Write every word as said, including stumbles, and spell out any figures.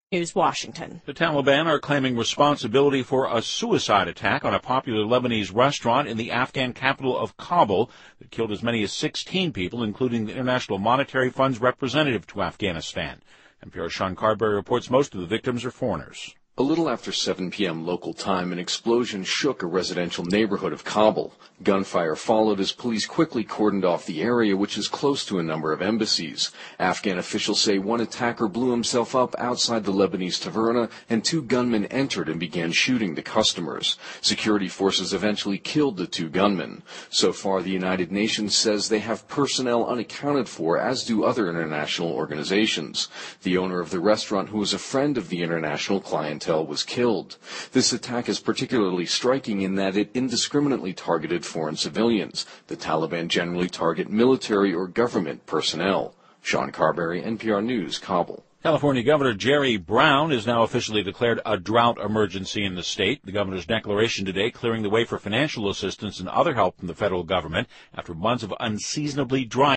News, Washington. The Taliban are claiming responsibility for a suicide attack on a popular Lebanese restaurant in the Afghan capital of Kabul that killed as many as sixteen people, including the International Monetary Fund's representative to Afghanistan. N P R's Sean Carberry reports most of the victims are foreigners. A little after seven p.m. local time, an explosion shook a residential neighborhood of Kabul. Gunfire followed as police quickly cordoned off the area, which is close to a number of embassies. Afghan officials say one attacker blew himself up outside the Lebanese taverna, and two gunmen entered and began shooting the customers. Security forces eventually killed the two gunmen. So far, the United Nations says they have personnel unaccounted for, as do other international organizations. The owner of the restaurant, who was a friend of the international clientele, was killed. This attack is particularly striking in that it indiscriminately targeted foreign civilians. The Taliban generally target military or government personnel. Sean Carberry, N P R News, Kabul. California Governor Jerry Brown is now officially declared a drought emergency in the state. The governor's declaration today clearing the way for financial assistance and other help from the federal government after months of unseasonably dry